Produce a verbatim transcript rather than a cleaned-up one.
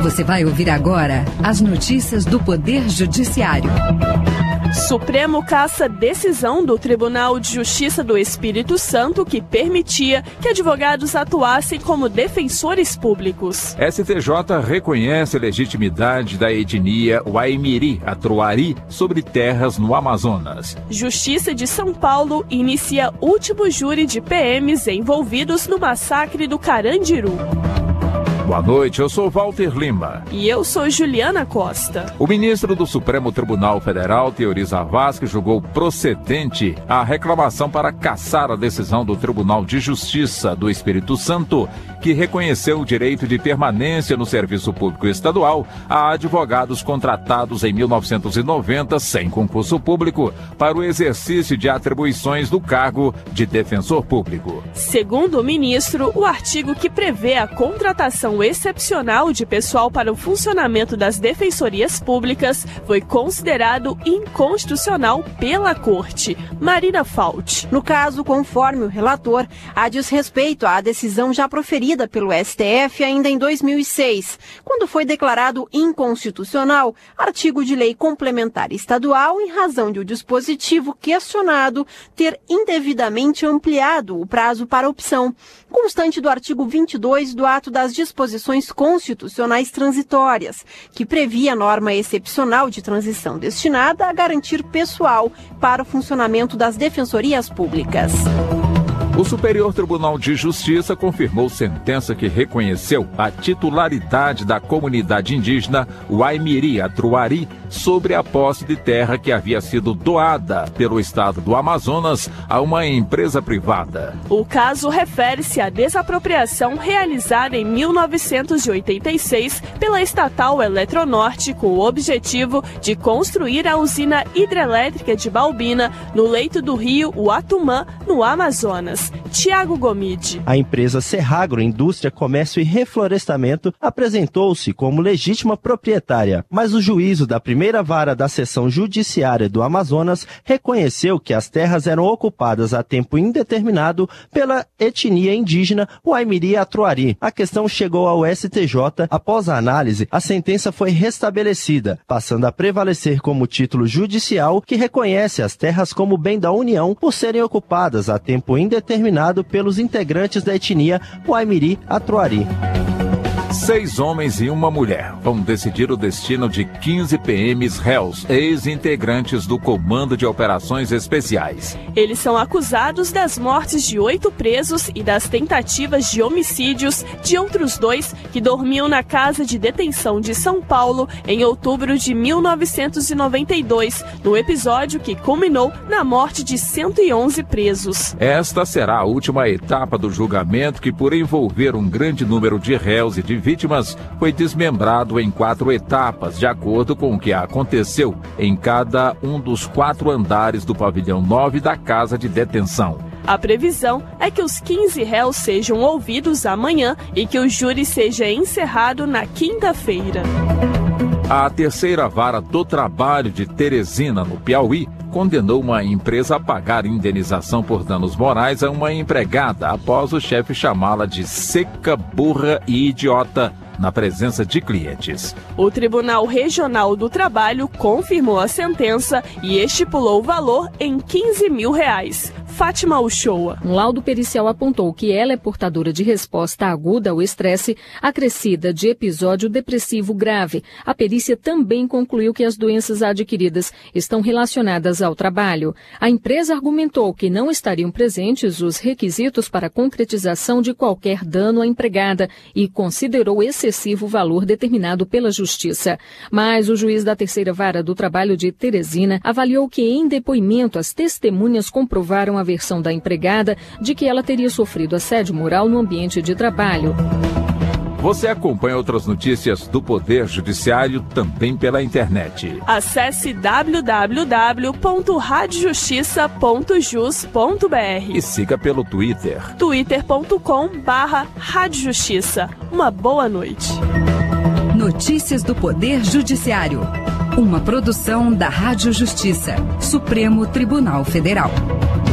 Você vai ouvir agora as notícias do Poder Judiciário. Supremo caça decisão do Tribunal de Justiça do Espírito Santo que permitia que advogados atuassem como defensores públicos. S T J reconhece a legitimidade da etnia Waimiri Atruari sobre terras no Amazonas. Justiça de São Paulo inicia último júri de P Ms envolvidos no massacre do Carandiru. Boa noite, eu sou Walter Lima. E eu sou Juliana Costa. O ministro do Supremo Tribunal Federal, Teori Zavascki, julgou procedente a reclamação para cassar a decisão do Tribunal de Justiça do Espírito Santo, que reconheceu o direito de permanência no serviço público estadual a advogados contratados em mil novecentos e noventa sem concurso público para o exercício de atribuições do cargo de defensor público. Segundo o ministro, o artigo que prevê a contratação excepcional de pessoal para o funcionamento das defensorias públicas foi considerado inconstitucional pela Corte. Marina Fauci. No caso, conforme o relator, há desrespeito à decisão já proferida pelo S T F ainda em dois mil e seis, quando foi declarado inconstitucional artigo de lei complementar estadual em razão de o dispositivo questionado ter indevidamente ampliado o prazo para opção, constante do artigo vinte e dois do ato das disposições constitucionais transitórias, que previa a norma excepcional de transição destinada a garantir pessoal para o funcionamento das defensorias públicas. O Superior Tribunal de Justiça confirmou sentença que reconheceu a titularidade da comunidade indígena Waimiri Atruari sobre a posse de terra que havia sido doada pelo estado do Amazonas a uma empresa privada. O caso refere-se à desapropriação realizada em mil novecentos e oitenta e seis pela estatal Eletronorte com o objetivo de construir a usina hidrelétrica de Balbina no leito do rio Uatumã, no Amazonas. Tiago Gomide. A empresa Serragro Indústria, Comércio e Reflorestamento apresentou-se como legítima proprietária, mas o juízo da primeira vara da seção judiciária do Amazonas reconheceu que as terras eram ocupadas a tempo indeterminado pela etnia indígena Waimiri Atruari. A questão chegou ao S T J. Após a análise, a sentença foi restabelecida, passando a prevalecer como título judicial que reconhece as terras como bem da União por serem ocupadas a tempo indeterminado determinado pelos integrantes da etnia Waimiri Atruari. Seis homens e uma mulher vão decidir o destino de quinze P Ms réus, ex-integrantes do Comando de Operações Especiais. Eles são acusados das mortes de oito presos e das tentativas de homicídios de outros dois que dormiam na casa de detenção de São Paulo em outubro de mil novecentos e noventa e dois, no episódio que culminou na morte de cento e onze presos. Esta será a última etapa do julgamento que, por envolver um grande número de réus e de vítimas, foi desmembrado em quatro etapas, de acordo com o que aconteceu em cada um dos quatro andares do pavilhão nove da casa de detenção. A previsão é que os quinze réus sejam ouvidos amanhã e que o júri seja encerrado na quinta-feira. A terceira vara do trabalho de Teresina, no Piauí, condenou uma empresa a pagar indenização por danos morais a uma empregada após o chefe chamá-la de seca, burra e idiota na presença de clientes. O Tribunal Regional do Trabalho confirmou a sentença e estipulou o valor em quinze mil reais. Fátima Uchoa. Um laudo pericial apontou que ela é portadora de resposta aguda ao estresse, acrescida de episódio depressivo grave. A perícia também concluiu que as doenças adquiridas estão relacionadas ao trabalho. A empresa argumentou que não estariam presentes os requisitos para a concretização de qualquer dano à empregada e considerou excessivo o valor determinado pela Justiça. Mas o juiz da terceira vara do trabalho de Teresina avaliou que em depoimento as testemunhas comprovaram a versão da empregada de que ela teria sofrido assédio moral no ambiente de trabalho. Você acompanha outras notícias do Poder Judiciário também pela internet. Acesse w w w ponto rádio justiça ponto jus ponto b r e siga pelo Twitter. twitter ponto com barra rádio justiça. Uma boa noite. Notícias do Poder Judiciário. Uma produção da Rádio Justiça, Supremo Tribunal Federal.